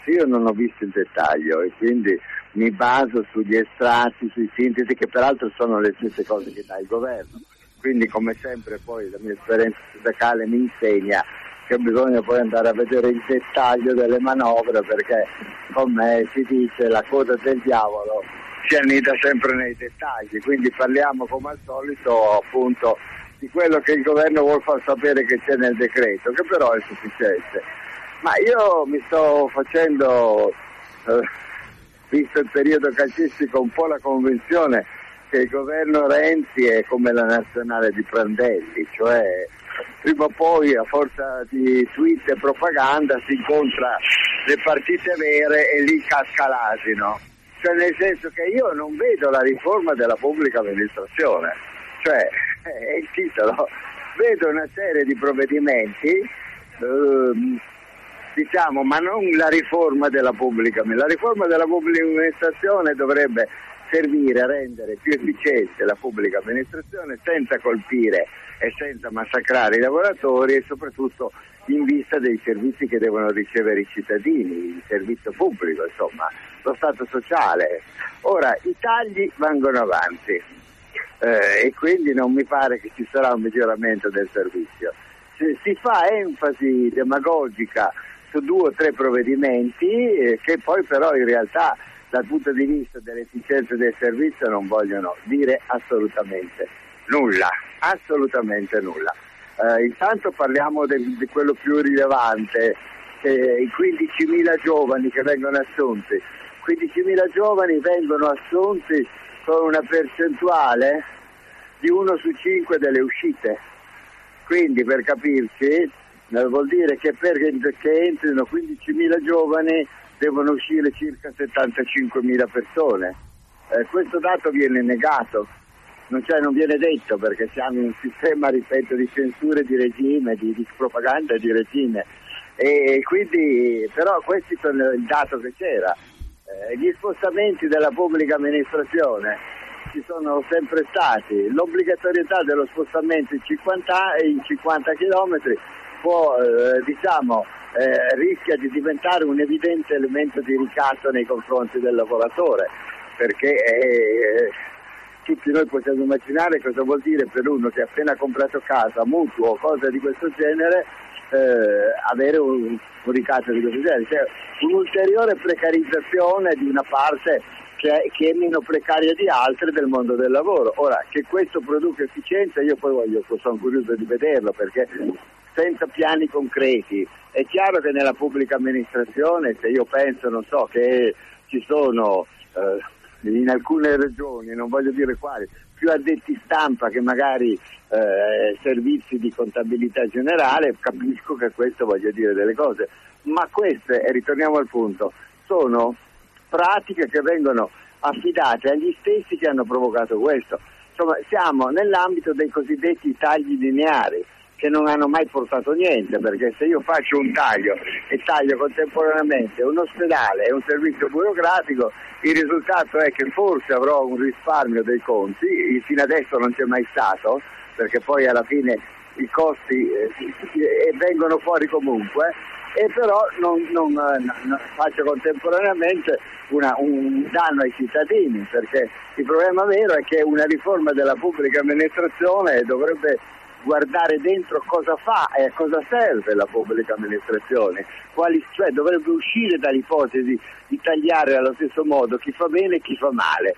Io non ho visto il dettaglio e quindi mi baso sugli estratti, sui sintesi, che peraltro sono le stesse cose che dà il governo. Quindi, come sempre, poi la mia esperienza sindacale mi insegna che bisogna poi andare a vedere il dettaglio delle manovre, perché, come si dice, la coda del diavolo si annida sempre nei dettagli. Quindi parliamo, come al solito, appunto, di quello che il governo vuol far sapere che c'è nel decreto, che però è sufficiente. Ma io mi sto facendo, visto il periodo calcistico, un po' la convinzione che il governo Renzi è come la nazionale di Prandelli, cioè prima o poi a forza di tweet e propaganda si incontra le partite vere e lì casca l'asino. Cioè, nel senso che io non vedo la riforma della pubblica amministrazione, cioè è il titolo, vedo una serie di provvedimenti, diciamo, ma non la riforma della pubblica. La riforma della pubblica amministrazione dovrebbe servire a rendere più efficiente la pubblica amministrazione senza colpire e senza massacrare i lavoratori e soprattutto in vista dei servizi che devono ricevere i cittadini, il servizio pubblico, insomma, lo Stato sociale. Ora, i tagli vanno avanti e quindi non mi pare che ci sarà un miglioramento del servizio. Si fa enfasi demagogica su 2 o 3 provvedimenti che poi però in realtà dal punto di vista dell'efficienza del servizio non vogliono dire assolutamente nulla. Intanto parliamo di quello più rilevante, i 15.000 giovani che vengono assunti. 15.000 giovani vengono assunti con una percentuale di 1 su 5 delle uscite. Quindi, per capirci, vuol dire che perché entrino 15.000 giovani devono uscire circa 75.000 persone. Questo dato viene negato, non viene detto, perché siamo in un sistema, ripeto, di censure di regime, di propaganda di regime. E quindi, però questi sono il dato che c'era. Gli spostamenti della pubblica amministrazione ci sono sempre stati. L'obbligatorietà dello spostamento in 50 chilometri rischia di diventare un evidente elemento di ricatto nei confronti del lavoratore, perché tutti noi possiamo immaginare cosa vuol dire per uno che ha appena comprato casa, mutuo o cose di questo genere, avere un ricatto di questo genere, cioè un'ulteriore precarizzazione di una parte che è meno precaria di altre del mondo del lavoro. Ora, che questo produca efficienza, io poi sono curioso di vederlo, perché senza piani concreti è chiaro che nella pubblica amministrazione, se io penso, non so, che ci sono in alcune regioni, non voglio dire quali, più addetti stampa che magari servizi di contabilità generale, capisco che questo voglia dire delle cose, ma queste, e ritorniamo al punto, sono pratiche che vengono affidate agli stessi che hanno provocato questo. Insomma, siamo nell'ambito dei cosiddetti tagli lineari, che non hanno mai portato niente, perché se io faccio un taglio e taglio contemporaneamente un ospedale e un servizio burocratico, il risultato è che forse avrò un risparmio dei conti, fino adesso non c'è mai stato, perché poi alla fine i costi vengono fuori comunque, e però non faccio contemporaneamente un danno ai cittadini, perché il problema vero è che una riforma della pubblica amministrazione dovrebbe guardare dentro cosa fa e a cosa serve la pubblica amministrazione, cioè dovrebbe uscire dall'ipotesi di tagliare allo stesso modo chi fa bene e chi fa male,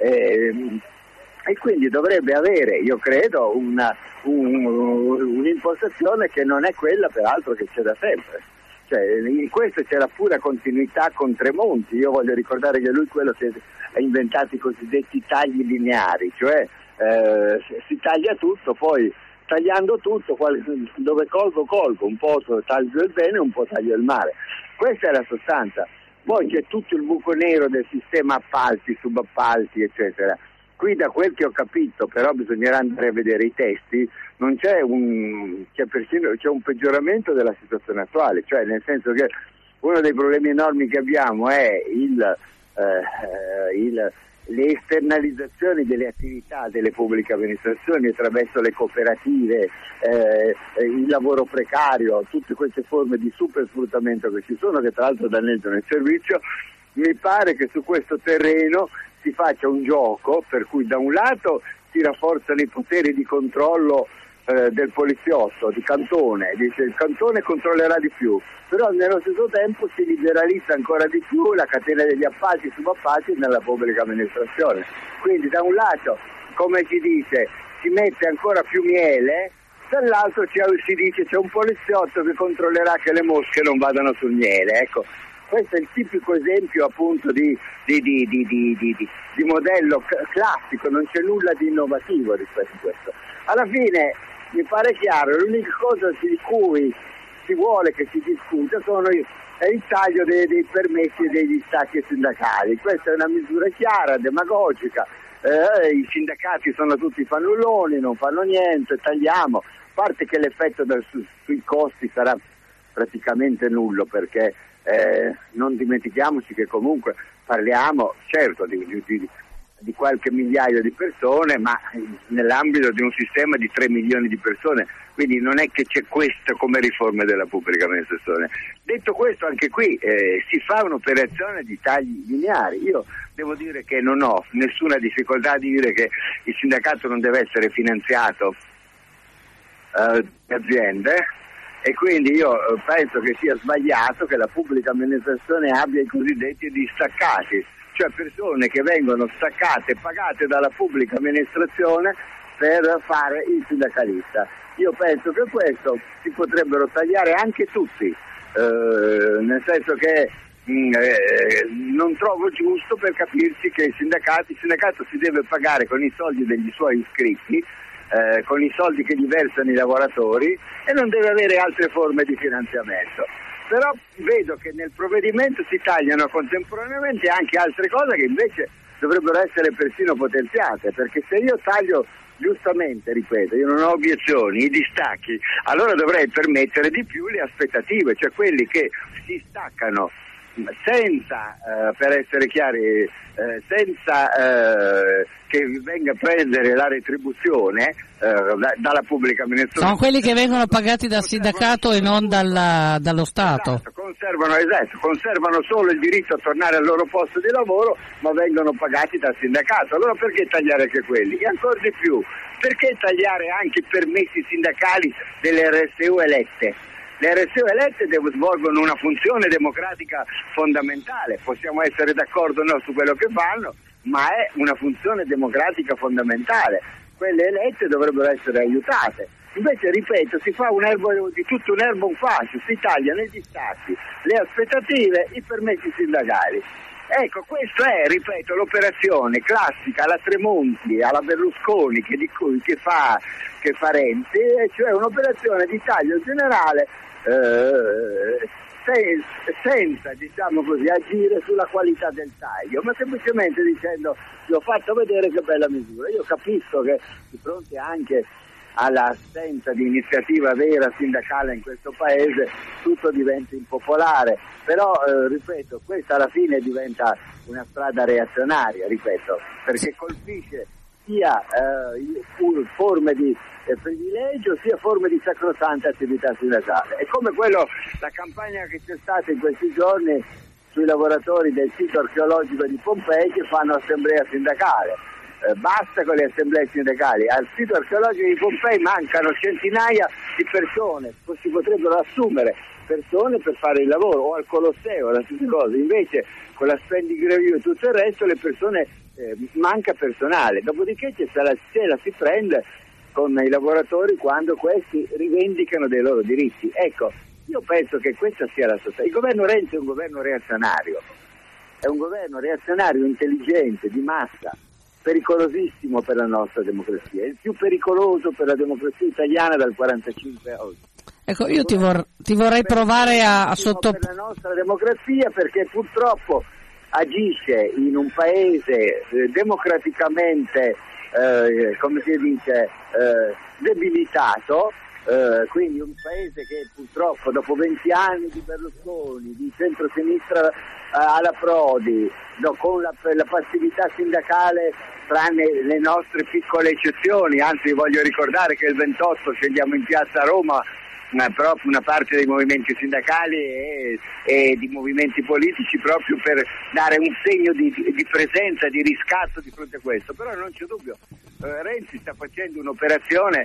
e quindi dovrebbe avere, io credo, un'impostazione che non è quella peraltro che c'è da sempre. Cioè, in questo c'è la pura continuità con Tremonti. Io voglio ricordare che lui quello che ha inventato i cosiddetti tagli lineari, cioè si taglia tutto, poi tagliando tutto, dove colgo, un po' taglio il bene, un po' taglio il male. Questa è la sostanza. Poi c'è tutto il buco nero del sistema appalti, subappalti, eccetera. Qui, da quel che ho capito, però bisognerà andare a vedere i testi, non c'è c'è un peggioramento della situazione attuale, cioè nel senso che uno dei problemi enormi che abbiamo è le esternalizzazioni delle attività delle pubbliche amministrazioni attraverso le cooperative, il lavoro precario, tutte queste forme di super sfruttamento che ci sono, che tra l'altro danneggiano il servizio, mi pare che su questo terreno si faccia un gioco per cui da un lato si rafforzano i poteri di controllo del poliziotto, di cantone, dice il cantone controllerà di più, però nello stesso tempo si liberalizza ancora di più la catena degli appalti e subappalti nella pubblica amministrazione. Quindi da un lato, come si dice, si mette ancora più miele, dall'altro si dice c'è un poliziotto che controllerà che le mosche non vadano sul miele. Ecco, questo è il tipico esempio appunto di modello classico, non c'è nulla di innovativo rispetto a questo. Alla fine mi pare chiaro, l'unica cosa di cui si vuole che si discuta è il taglio dei permessi e degli stacchi sindacali. Questa è una misura chiara, demagogica, i sindacati sono tutti fannulloni, non fanno niente, tagliamo, a parte che l'effetto sui costi sarà praticamente nullo, perché non dimentichiamoci che comunque parliamo certo di qualche migliaio di persone, ma nell'ambito di un sistema di 3 milioni di persone, quindi non è che c'è questo come riforma della pubblica amministrazione. Detto questo, anche qui si fa un'operazione di tagli lineari. Io devo dire che non ho nessuna difficoltà a dire che il sindacato non deve essere finanziato da aziende, e quindi io penso che sia sbagliato che la pubblica amministrazione abbia i cosiddetti distaccati, cioè persone che vengono staccate, pagate dalla pubblica amministrazione per fare il sindacalista. Io penso che questo si potrebbero tagliare anche tutti, nel senso che non trovo giusto, per capirsi, che il sindacato si deve pagare con i soldi degli suoi iscritti, con i soldi che gli versano i lavoratori, e non deve avere altre forme di finanziamento. Però vedo che nel provvedimento si tagliano contemporaneamente anche altre cose che invece dovrebbero essere persino potenziate, perché se io taglio, giustamente, ripeto, io non ho obiezioni, i distacchi, allora dovrei permettere di più le aspettative, cioè quelli che si staccano senza, per essere chiari, senza che venga a prendere la retribuzione dalla pubblica amministrazione. Sono quelli che vengono pagati dal sindacato e non dallo Stato. Esatto, conservano solo il diritto a tornare al loro posto di lavoro, ma vengono pagati dal sindacato. Allora perché tagliare anche quelli? E ancora di più, perché tagliare anche i permessi sindacali delle RSU elette? Le RSU elette svolgono una funzione democratica fondamentale, possiamo essere d'accordo o no su quello che fanno, ma è una funzione democratica fondamentale. Quelle elette dovrebbero essere aiutate. Invece, ripeto, si fa di tutto un erbo un fascio, si tagliano i distacchi, le aspettative, i permessi sindacali. Ecco, questo è, ripeto, l'operazione classica alla Tremonti, alla Berlusconi che fa Renzi, cioè un'operazione di taglio generale senza, diciamo così, agire sulla qualità del taglio, ma semplicemente dicendo: vi ho fatto vedere che bella misura. Io capisco che di fronte anche all'assenza di iniziativa vera sindacale in questo paese tutto diventa impopolare, però ripeto, questa alla fine diventa una strada reazionaria, ripeto, perché colpisce sia forme di privilegio sia forme di sacrosanta attività sindacale. È come la campagna che c'è stata in questi giorni sui lavoratori del sito archeologico di Pompei che fanno assemblea sindacale. Basta con le assemblee sindacali. Al sito archeologico di Pompei mancano centinaia di persone, si potrebbero assumere persone per fare il lavoro, o al Colosseo, la stessa cosa. Invece con la spending review e tutto il resto le persone manca personale, dopodiché ce la si prende con i lavoratori quando questi rivendicano dei loro diritti. Ecco, io penso che questa sia la sostanza. Il governo Renzi è un governo reazionario intelligente, di massa, pericolosissimo per la nostra democrazia, il più pericoloso per la democrazia italiana dal 1945 a oggi. Ecco, io ti vorrei provare a sottoporre per la nostra democrazia, perché purtroppo agisce in un paese democraticamente come si dice debilitato, quindi un paese che purtroppo dopo 20 anni di Berlusconi, di centrosinistra alla Prodi, con la passività sindacale, tranne le nostre piccole eccezioni. Anzi, voglio ricordare che il 28 scendiamo in piazza a Roma, proprio una parte dei movimenti sindacali e di movimenti politici, proprio per dare un segno di presenza, di riscatto di fronte a questo. Però non c'è dubbio, Renzi sta facendo un'operazione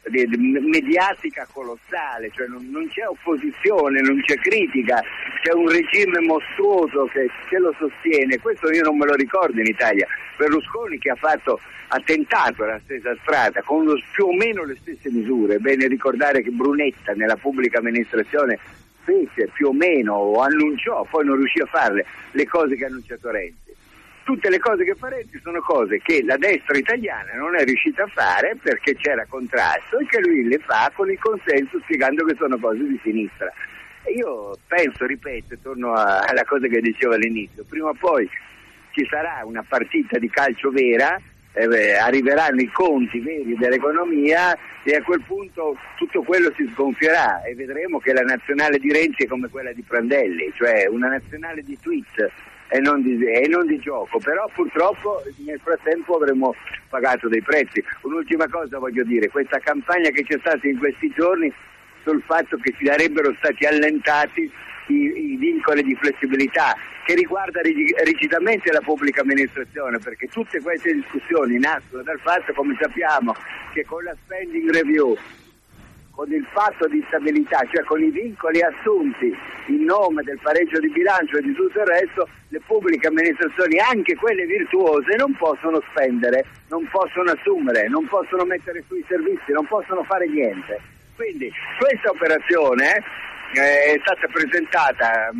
mediatica colossale, cioè non c'è opposizione, non c'è critica, c'è un regime mostruoso che lo sostiene. Questo io non me lo ricordo in Italia. Berlusconi, che ha tentato la stessa strada con più o meno le stesse misure. È bene ricordare che Brunetta nella pubblica amministrazione fece più o meno, o annunciò, poi non riuscì a farle, le cose che ha annunciato Renzi. Tutte le cose che fa Renzi sono cose che la destra italiana non è riuscita a fare perché c'era contrasto, e che lui le fa con il consenso, spiegando che sono cose di sinistra. E io penso, ripeto, torno alla cosa che dicevo all'inizio, prima o poi ci sarà una partita di calcio vera, arriveranno i conti veri dell'economia, e a quel punto tutto quello si sgonfierà e vedremo che la nazionale di Renzi è come quella di Prandelli, cioè una nazionale di tweet e non di gioco. Però purtroppo nel frattempo avremo pagato dei prezzi. Un'ultima cosa voglio dire: questa campagna che c'è stata in questi giorni sul fatto che si sarebbero stati allentati i vincoli di flessibilità, che riguarda rigidamente la pubblica amministrazione, perché tutte queste discussioni nascono dal fatto, come sappiamo, che con la spending review, con il patto di stabilità, cioè con i vincoli assunti in nome del pareggio di bilancio e di tutto il resto, le pubbliche amministrazioni, anche quelle virtuose, non possono spendere, non possono assumere, non possono mettere sui servizi, non possono fare niente. Quindi questa operazione è stata presentata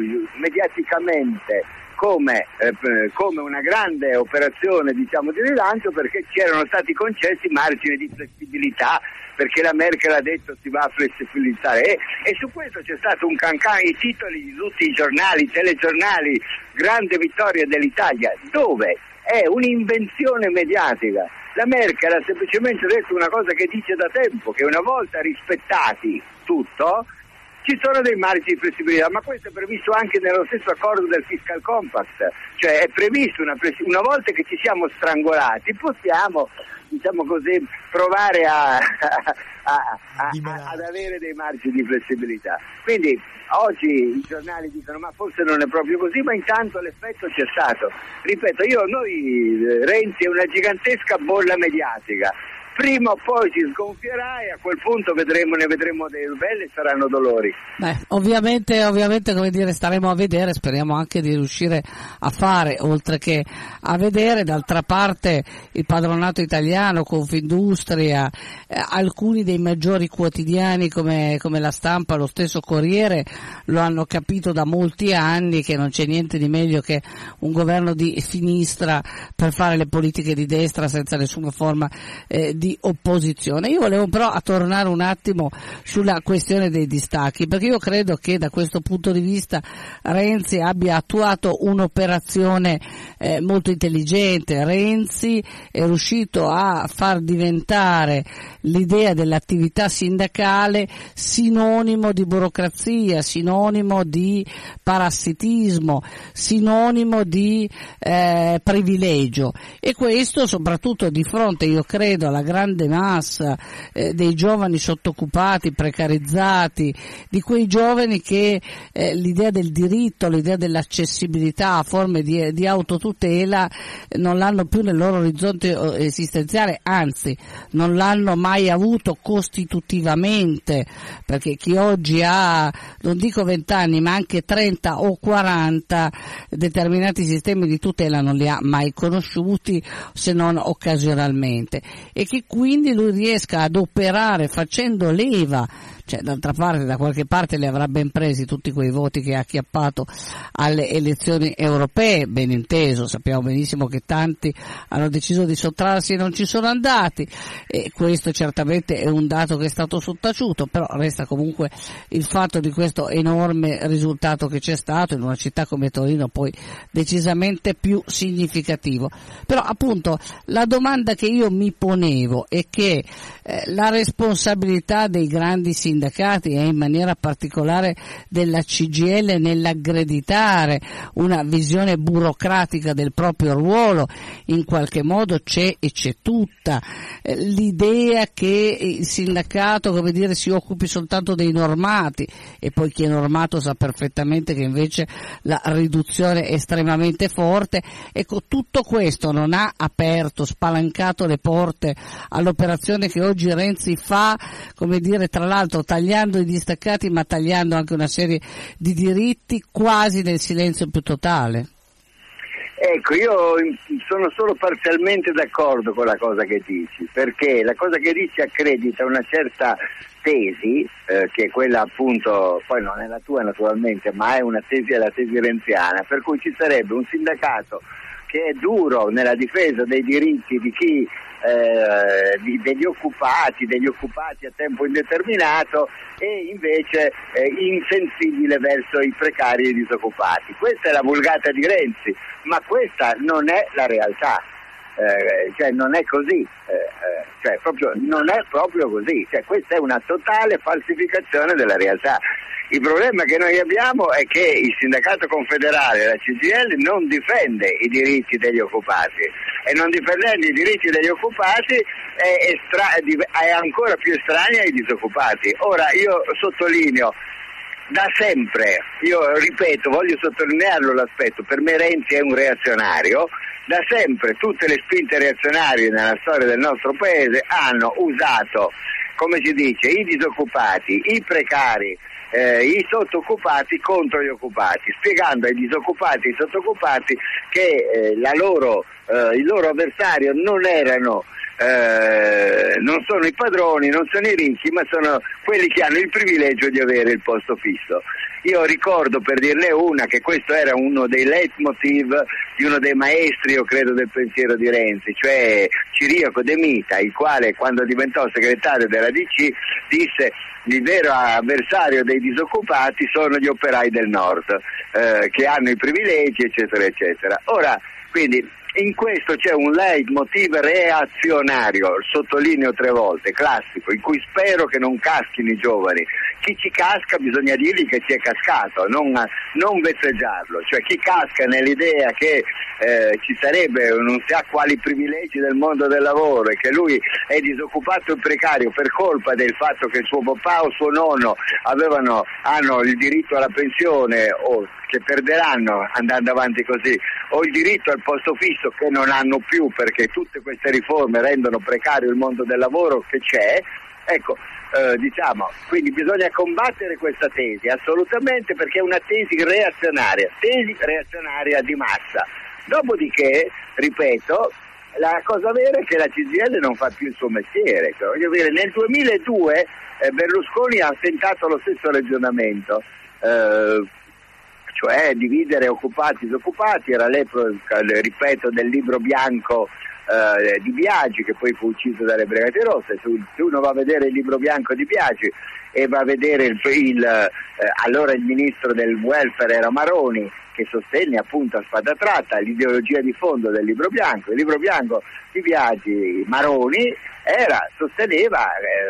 mediaticamente come una grande operazione, diciamo, di rilancio, perché ci erano stati concessi margini di flessibilità, perché la Merkel ha detto si va a flessibilizzare, e su questo c'è stato un cancan, i titoli di tutti i giornali, i telegiornali, grande vittoria dell'Italia, dove è un'invenzione mediatica. La Merkel ha semplicemente detto una cosa che dice da tempo, che una volta rispettati tutto, ci sono dei margini di flessibilità, ma questo è previsto anche nello stesso accordo del Fiscal Compact, cioè è previsto una volta che ci siamo strangolati, possiamo, diciamo così, provare ad avere dei margini di flessibilità. Quindi oggi i giornali dicono ma forse non è proprio così, ma intanto l'effetto c'è stato. Ripeto, Renzi è una gigantesca bolla mediatica. Prima o poi si sgonfierà e a quel punto ne vedremo dei belli e saranno dolori. Beh, ovviamente, come dire, staremo a vedere, speriamo anche di riuscire a fare, oltre che a vedere. D'altra parte il padronato italiano, Confindustria, alcuni dei maggiori quotidiani come La Stampa, lo stesso Corriere, lo hanno capito da molti anni che non c'è niente di meglio che un governo di sinistra per fare le politiche di destra senza nessuna forma di opposizione. Io volevo però tornare un attimo sulla questione dei distacchi, perché io credo che da questo punto di vista Renzi abbia attuato un'operazione molto intelligente. Renzi è riuscito a far diventare l'idea dell'attività sindacale sinonimo di burocrazia, sinonimo di parassitismo, sinonimo di privilegio, e questo soprattutto di fronte, io credo, alla grande massa dei giovani sottoccupati, precarizzati, di quei giovani che l'idea del diritto, l'idea dell'accessibilità a forme di autotutela non l'hanno più nel loro orizzonte esistenziale, anzi non l'hanno mai avuto costitutivamente, perché chi oggi ha, non dico 20 anni, ma anche 30 o 40, determinati sistemi di tutela non li ha mai conosciuti, se non occasionalmente, e che quindi lui riesca ad operare facendo leva, cioè d'altra parte da qualche parte li avrà ben presi tutti quei voti che ha acchiappato alle elezioni europee, ben inteso, sappiamo benissimo che tanti hanno deciso di sottrarsi e non ci sono andati, e questo certamente è un dato che è stato sottaciuto, però resta comunque il fatto di questo enorme risultato che c'è stato in una città come Torino, poi decisamente più significativo. Però appunto la domanda che io mi ponevo è che la responsabilità dei grandi sindacati sindacati e in maniera particolare della CGIL nell'aggreditare una visione burocratica del proprio ruolo. In qualche modo c'è tutta l'idea che il sindacato, come dire, si occupi soltanto dei normati, e poi chi è normato sa perfettamente che invece la riduzione è estremamente forte. Ecco, tutto questo non ha aperto, spalancato le porte all'operazione che oggi Renzi fa, come dire, tra l'altro tagliando i distaccati ma tagliando anche una serie di diritti quasi nel silenzio più totale. Ecco, io sono solo parzialmente d'accordo con la cosa che dici, perché la cosa che dici accredita una certa tesi, che è quella appunto, poi non è la tua naturalmente, ma è una tesi, è la tesi renziana, per cui ci sarebbe un sindacato che è duro nella difesa dei diritti di chi degli occupati a tempo indeterminato, e invece insensibile verso i precari e i disoccupati. Questa è la vulgata di Renzi, ma questa non è la realtà. Cioè non è così, non è proprio così, cioè questa è una totale falsificazione della realtà. Il problema che noi abbiamo è che il sindacato confederale, la CGIL, non difende i diritti degli occupati, e non difendendo i diritti degli occupati è ancora più estranea ai disoccupati. Ora io sottolineo, da sempre, io ripeto, voglio sottolinearlo l'aspetto, per me Renzi è un reazionario. Da sempre tutte le spinte reazionarie nella storia del nostro paese hanno usato, come si dice, i disoccupati, i precari, i sottooccupati contro gli occupati, spiegando ai disoccupati e ai sottooccupati che il loro avversario non sono i padroni, non sono i ricchi, ma sono quelli che hanno il privilegio di avere il posto fisso. Io ricordo, per dirne una, che questo era uno dei leitmotiv di uno dei maestri, io credo, del pensiero di Renzi, cioè Ciriaco De Mita, il quale quando diventò segretario della DC disse: il vero avversario dei disoccupati sono gli operai del nord, che hanno i privilegi, eccetera, eccetera. Ora, quindi, in questo c'è un leitmotiv reazionario, sottolineo 3 volte, classico, in cui spero che non caschino i giovani. Chi ci casca bisogna dirgli che ci è cascato, non vezzeggiarlo, cioè chi casca nell'idea che ci sarebbe, non si ha quali privilegi del mondo del lavoro, e che lui è disoccupato e precario per colpa del fatto che suo papà o suo nonno hanno il diritto alla pensione, o che perderanno andando avanti così, o il diritto al posto fisso che non hanno più, perché tutte queste riforme rendono precario il mondo del lavoro che c'è. Ecco, quindi bisogna combattere questa tesi assolutamente, perché è una tesi reazionaria di massa. Dopodiché, ripeto, la cosa vera è che la CGIL non fa più il suo mestiere. Cioè, voglio dire, nel 2002 Berlusconi ha tentato lo stesso ragionamento, cioè dividere occupati e disoccupati. Era l'epoca, ripeto, del libro bianco di Biagi, che poi fu ucciso dalle Brigate Rosse. Se uno va a vedere il libro bianco di Biagi e va a vedere allora il ministro del welfare era Maroni, che sostenne appunto a spada tratta l'ideologia di fondo del libro bianco. Il libro bianco di Biagi, Maroni, sosteneva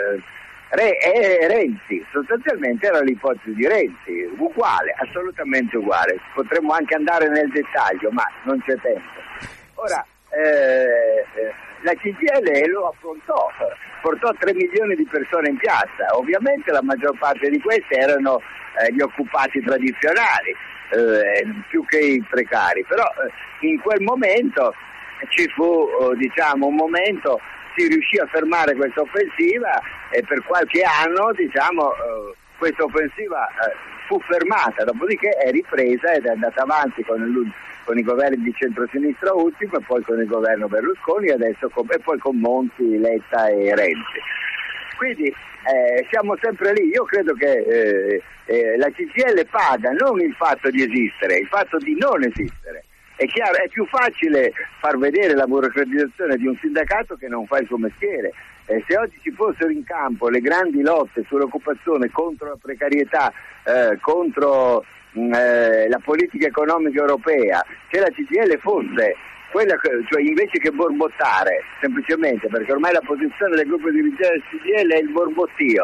Renzi, sostanzialmente era l'ipotesi di Renzi, uguale, assolutamente uguale. Potremmo anche andare nel dettaglio, ma non c'è tempo. Ora, la CGIL lo affrontò, portò 3 milioni di persone in piazza. Ovviamente la maggior parte di queste erano gli occupati tradizionali, più che i precari, però in quel momento ci fu un momento, si riuscì a fermare questa offensiva, e per qualche anno questa offensiva fu fermata, dopodiché è ripresa ed è andata avanti con i governi di centrosinistra ultimo, e poi con il governo Berlusconi, e poi con Monti, Letta e Renzi. Quindi siamo sempre lì. Io credo che la CGIL paga non il fatto di esistere, il fatto di non esistere. È chiaro, è più facile far vedere la burocratizzazione di un sindacato che non fa il suo mestiere. Se oggi ci fossero in campo le grandi lotte sull'occupazione, contro la precarietà, contro la politica economica europea, se la CGIL fosse quella, cioè invece che borbottare semplicemente, perché ormai la posizione del gruppo dirigente del CGIL è il borbottio,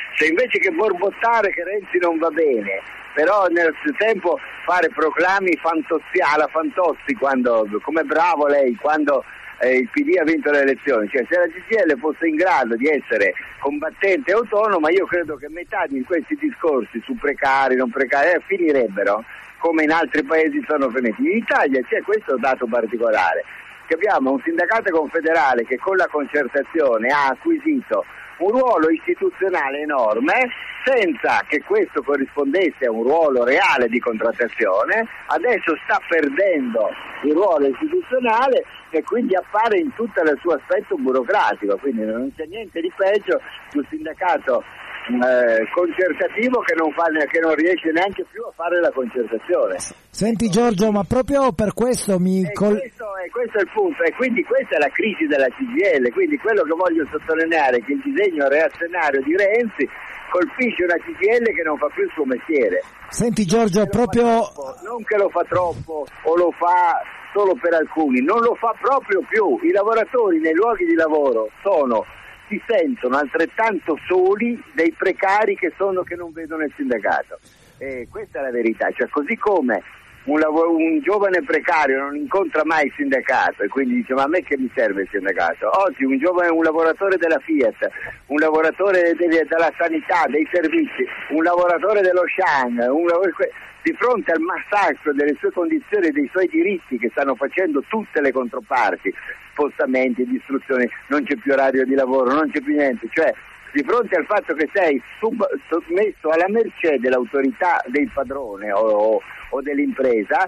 Se invece che borbottare che Renzi non va bene, però nel tempo fare proclami alla Fantozzi quando, come bravo lei, quando il PD ha vinto le elezioni, cioè se la CGIL fosse in grado di essere combattente e autonoma, io credo che metà di questi discorsi su precari, non precari, finirebbero come in altri paesi sono finiti. In Italia c'è questo dato particolare, che abbiamo un sindacato confederale che con la concertazione ha acquisito un ruolo istituzionale enorme, senza che questo corrispondesse a un ruolo reale di contrattazione. Adesso sta perdendo il ruolo istituzionale e quindi appare in tutto il suo aspetto burocratico, quindi non c'è niente di peggio di un sindacato concertativo che non riesce neanche più a fare la concertazione. Senti Giorgio, ma proprio per questo questo è il punto, e quindi questa è la crisi della CGIL, quindi quello che voglio sottolineare è che il disegno reazionario di Renzi colpisce una CGIL che non fa più il suo mestiere. Senti Giorgio, non che lo fa troppo o lo fa solo per alcuni, non lo fa proprio più. I lavoratori nei luoghi di lavoro si sentono altrettanto soli dei precari che non vedono il sindacato. Questa è la verità, cioè così come un giovane precario non incontra mai il sindacato e quindi dice ma a me che mi serve il sindacato? Oggi un lavoratore della Fiat, un lavoratore della sanità, dei servizi, un lavoratore dello Shan, di fronte al massacro delle sue condizioni e dei suoi diritti che stanno facendo tutte le controparti, spostamenti, distruzioni, non c'è più orario di lavoro, non c'è più niente, cioè di fronte al fatto che sei sottomesso alla mercé dell'autorità del padrone o dell'impresa,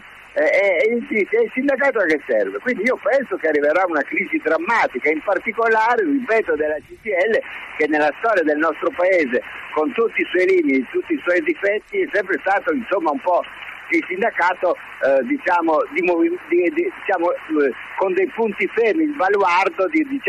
il sindacato a che serve? Quindi io penso che arriverà una crisi drammatica, in particolare, ripeto, della CGIL, che nella storia del nostro paese, con tutti i suoi limiti, tutti i suoi difetti, è sempre stato insomma un po' il sindacato con dei punti fermi, il baluardo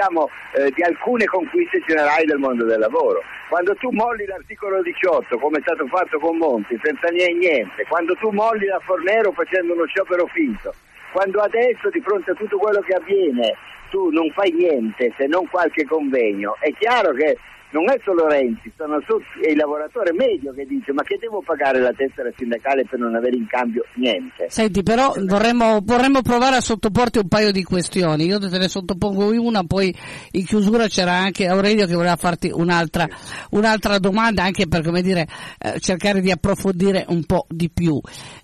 di alcune conquiste generali del mondo del lavoro. Quando tu molli l'articolo 18, come è stato fatto con Monti, senza niente, quando tu molli la Fornero facendo uno sciopero finto, quando adesso di fronte a tutto quello che avviene tu non fai niente se non qualche convegno, è chiaro che non è solo Renzi, è il lavoratore medio che dice ma che devo pagare la tessera sindacale per non avere in cambio niente. Senti, però vorremmo provare a sottoporti un paio di questioni, io te ne sottopongo una, poi in chiusura c'era anche Aurelio che voleva farti un'altra domanda, anche per cercare di approfondire un po' di più.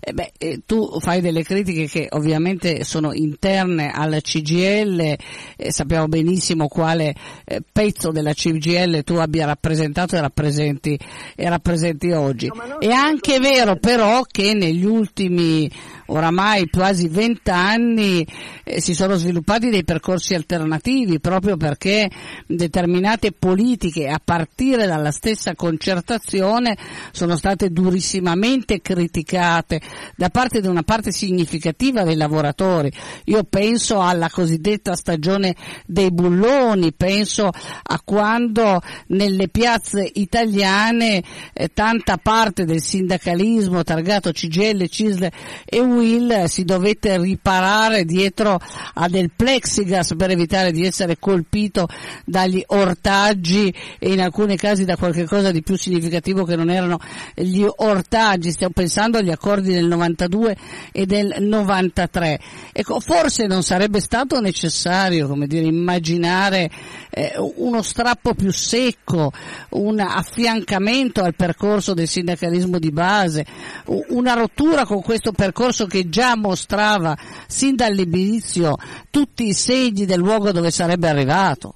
Tu fai delle critiche che ovviamente sono interne alla CGIL, sappiamo benissimo quale pezzo della CGIL tu abbia rappresentato e rappresenti oggi. No, è anche vero però che negli ultimi oramai quasi 20 anni si sono sviluppati dei percorsi alternativi, proprio perché determinate politiche a partire dalla stessa concertazione sono state durissimamente criticate da parte di una parte significativa dei lavoratori. Io penso alla cosiddetta stagione dei bulloni, penso a quando nelle piazze italiane tanta parte del sindacalismo targato CGIL, CISL e UIL si dovette riparare dietro a del plexiglass per evitare di essere colpito dagli ortaggi e in alcuni casi da qualche cosa di più significativo che non erano gli ortaggi. Stiamo pensando agli accordi del 92 e del 93. Ecco, forse non sarebbe stato necessario, immaginare uno strappo più secco, un affiancamento al percorso del sindacalismo di base, una rottura con questo percorso che già mostrava sin dall'inizio tutti i segni del luogo dove sarebbe arrivato?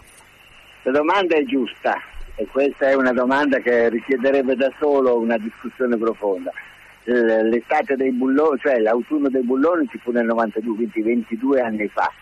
La domanda è giusta e questa è una domanda che richiederebbe da solo una discussione profonda. L'estate dei bulloni, cioè l'autunno dei bulloni ci fu nel 92, quindi 22 anni fa,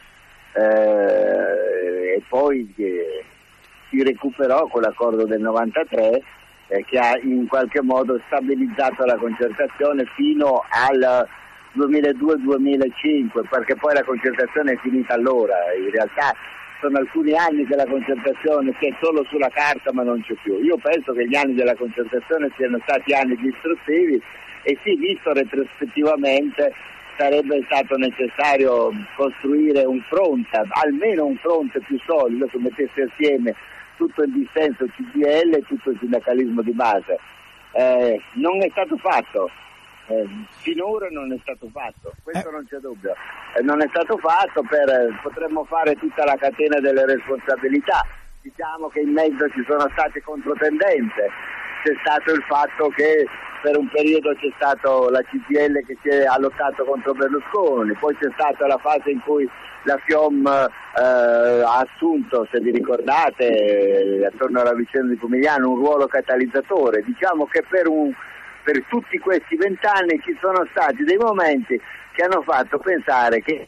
e poi si recuperò con l'accordo del 93 che ha in qualche modo stabilizzato la concertazione fino al 2002-2005, perché poi la concertazione è finita allora. In realtà sono alcuni anni che la concertazione c'è solo sulla carta ma non c'è più. Io penso che gli anni della concertazione siano stati anni distruttivi e sì, visto retrospettivamente sarebbe stato necessario costruire un fronte, almeno un fronte più solido che mettesse assieme tutto il dissenso CGIL e tutto il sindacalismo di base. Non è stato fatto. Finora non è stato fatto, questo non c'è dubbio. Non è stato fatto potremmo fare tutta la catena delle responsabilità. Diciamo che in mezzo ci sono state controtendenze, c'è stato il fatto che per un periodo c'è stato la CGIL che ha lottato contro Berlusconi, poi c'è stata la fase in cui la FIOM ha assunto, se vi ricordate, attorno alla vicenda di Pomigliano, un ruolo catalizzatore. Diciamo che per tutti questi 20 anni ci sono stati dei momenti che hanno fatto pensare che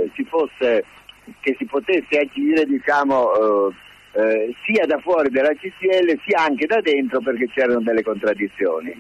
si potesse agire, diciamo, sia da fuori della CGIL sia anche da dentro, perché c'erano delle contraddizioni.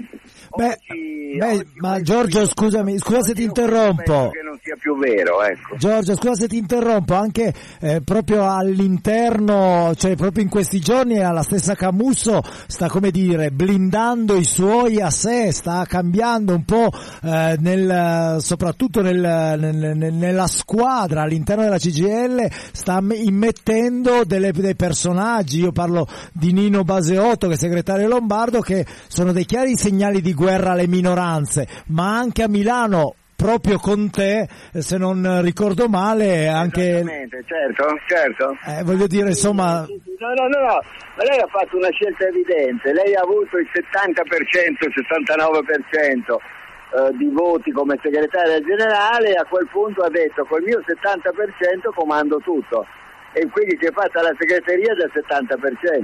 Ma Giorgio, scusa se ti interrompo. Che non sia più vero, ecco. Giorgio, scusa se ti interrompo, anche proprio all'interno, cioè proprio in questi giorni la stessa Camusso sta, come dire, blindando i suoi a sé, sta cambiando un po' soprattutto nella squadra all'interno della CGIL, sta immettendo dei personaggi. Io parlo di Nino Baseotto, che è segretario lombardo, che sono dei chiari segnali di guerra alle minoranze, ma anche a Milano, proprio con te, se non ricordo male, anche... Certo. Voglio dire, insomma... No, ma lei ha fatto una scelta evidente, lei ha avuto il 70%, il 69% di voti come segretaria generale, e a quel punto ha detto: col mio 70% comando tutto. E quindi si è fatta la segreteria del 70%,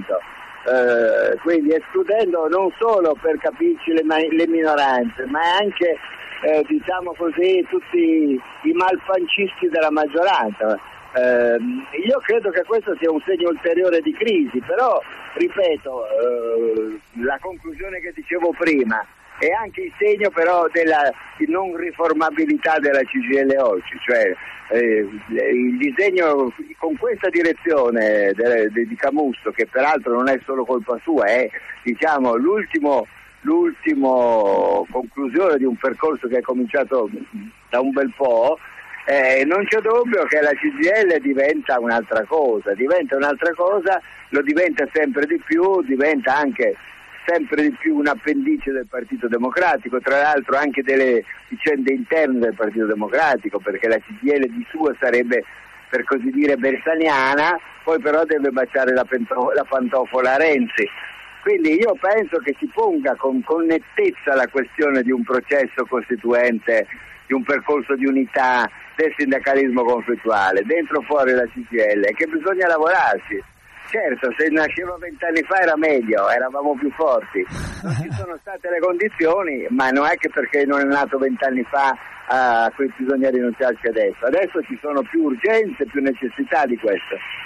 quindi escludendo non solo, per capirci, le minoranze, ma anche diciamo così tutti i malfancisti della maggioranza. Io credo che questo sia un segno ulteriore di crisi, però ripeto, la conclusione che dicevo prima è anche il segno però della non riformabilità della CGIL oggi, cioè il disegno con questa direzione di Camusso, che peraltro non è solo colpa sua, è, diciamo, l'ultimo conclusione di un percorso che è cominciato da un bel po'. Non c'è dubbio che la CGIL diventa un'altra cosa, lo diventa sempre di più, diventa anche sempre di più un appendice del Partito Democratico, tra l'altro anche delle vicende interne del Partito Democratico, perché la CGIL di suo sarebbe, per così dire, bersaniana, poi però deve baciare la pantofola a Renzi. Quindi io penso che si ponga con nettezza la questione di un processo costituente, di un percorso di unità del sindacalismo conflittuale, dentro o fuori la CGIL, e che bisogna lavorarci. Certo, se nasceva 20 anni fa era meglio, eravamo più forti. Non ci sono state le condizioni, ma non è che perché non è nato 20 anni fa a cui bisogna rinunciarci adesso. Adesso ci sono più urgenze, più necessità di questo.